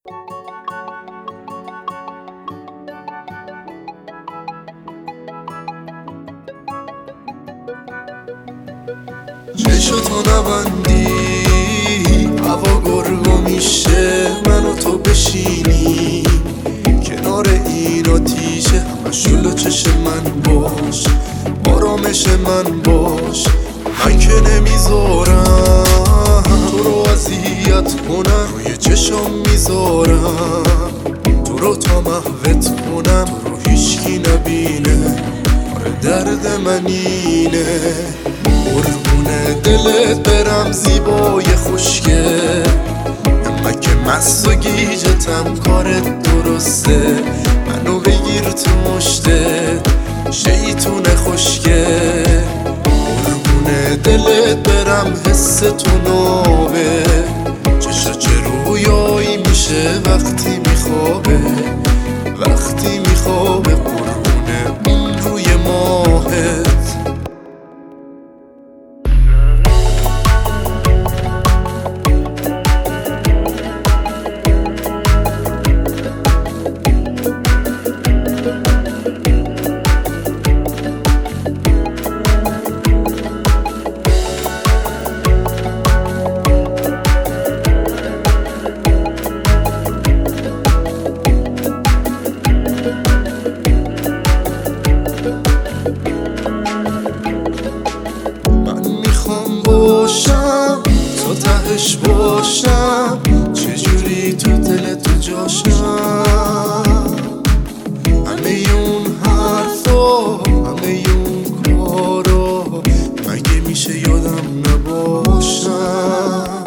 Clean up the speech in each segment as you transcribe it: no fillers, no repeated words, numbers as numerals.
چشتو نبندی هوا گرگو میشه من و تو بشینی کنار این آتیشه همه شلو چش من باش آرامش من باش من که نمیذارم تو رو اذیت کنم روی چشم میذارم تو رو تا محوت کنم تو رو هیچکی نبینه آره درد من اینه قربونه دلت برم زیبای خوشگه من که مست و گیجتم کارت درسته منو بگیر تو مشتت شیطون خوشگه قربونه دلت برم حس تو نابه چشا چه رویایی میشه وقتی میخوابه وقتی میخوابه قربونه اون روی ماهت تو تهش باشم چجوری تو دل تو جاشم همه اون حرفا همه اون کارا مگه میشه یادم نباشم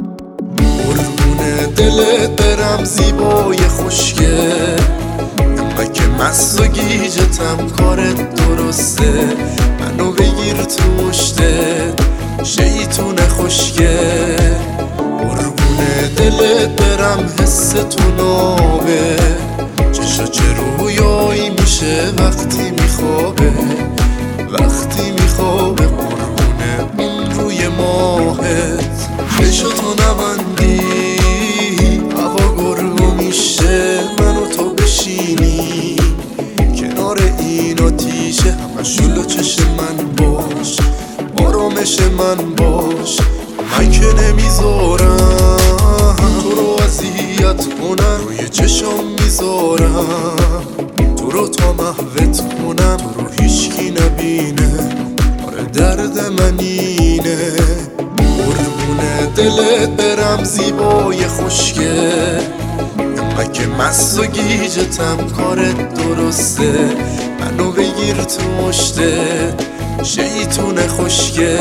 قربونه دلت برم زیبای خوشگه من که مست و گیجتم کارت درسته منو بگیر تو مشتت شیطون خوشگه قربونه دلت برم حس تو نابه چشا چه رویایی میشه وقتی میخوابه وقتی میخوابه قربونه اون روی ماهت چشتو نبندی هوا گرگو میشه من و تو بشینی کنار این آتیشه همه شلو چش من باش آرامش من باش من که نمیذارم تو رو اذیت کنم روی چشم میذارم تو رو تا محوت کنم تو رو هیچکی نبینه آره درد من اینه قربونه دلت برم زیبای خوشگه من که مست و گیجتم کارت درسته منو بگیر تو مشتت شیطون خوشگه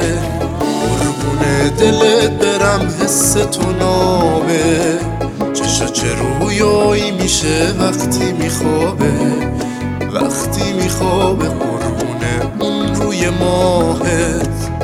قربونه دلت برم حس تو نابه چشا چه رویایی میشه وقتی میخوابه وقتی میخوابه قربونه اون روی ماهت